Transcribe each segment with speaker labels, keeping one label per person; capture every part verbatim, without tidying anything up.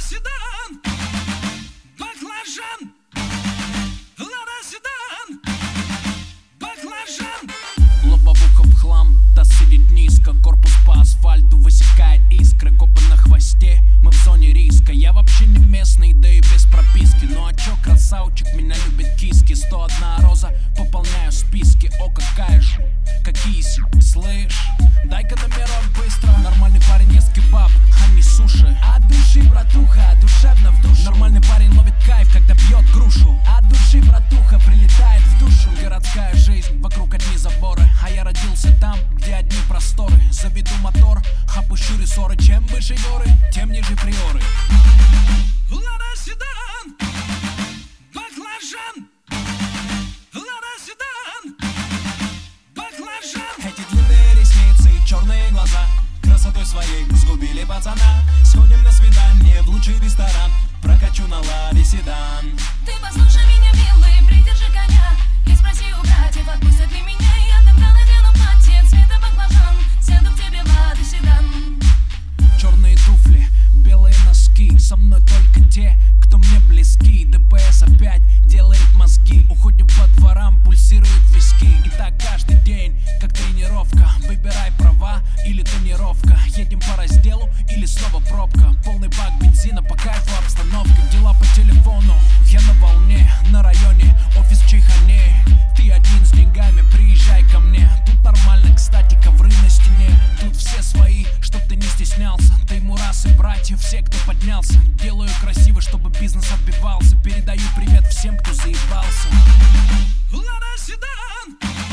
Speaker 1: седан, баклажан, Лада седан, баклажан.
Speaker 2: Лобовуха в хлам, та сидит низко, корпус по асфальту высекает искры, копы на хвосте, мы в зоне риска. Я вообще не местный, да и без прописки. Ну а чё, красавчик, меня любит киски. Сто одна роза, пополняю списки. О, какая же, какие си, слышь? Дай-ка номерок быстро. Нормальный парень ест кебаб, а не суши. От души, братуха, душевно в душу. Нормальный парень ловит кайф, когда бьет грушу. От души, братуха, прилетает в душу. Городская жизнь, вокруг одни заборы, а я родился там, где одни просторы. Заведу мотор, опущу рессоры. Чем выше горы, тем ниже приоры.
Speaker 1: Лада седан, баклажан, Лада седан, баклажан.
Speaker 2: Эти длинные ресницы и черные глаза красотой своей сгубили пацана. Сходим на свидание в лучший ресторан, прокачу на Ладе седан.
Speaker 3: Ты послушай меня, милый, придержи коня и спроси у братьев, отпустят ли меня. Я тогда надену платье цвета баклажан, сяду к тебе в Ладу седан.
Speaker 2: Черные туфли, белые носки, со мной только те, кто мне близки. ДПС опять делает мозги, уходим по дворам, пульсируют виски. И так каждый день, как тренировка. Выбирай права или тонировка. Едем по разделу или снова пробка. Полный бак бензина, по кайфу обстановка. Дела по телефону, я на волне. На районе, офис в Чайхане. Ты один с деньгами, приезжай ко мне. Тут нормально, кстати, ковры на стене. Тут все свои, чтоб ты не стеснялся. Ты мурас и братья, все, кто поднялся. Делаю красиво, чтобы бизнес отбивался. Передаю привет всем, кто заебался.
Speaker 1: Лада седан,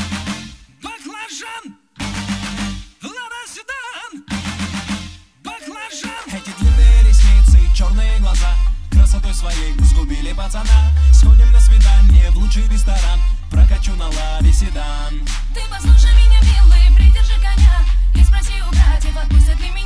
Speaker 1: баклажан, Лада седан, баклажан.
Speaker 2: Эти длинные ресницы и черные глаза красотой своей сгубили пацана. Сходим на свидание в лучший ресторан, прокачу на Ладе седан.
Speaker 3: Ты послушай меня, милый, придержи коня и спроси у братьев, отпустят ли меня.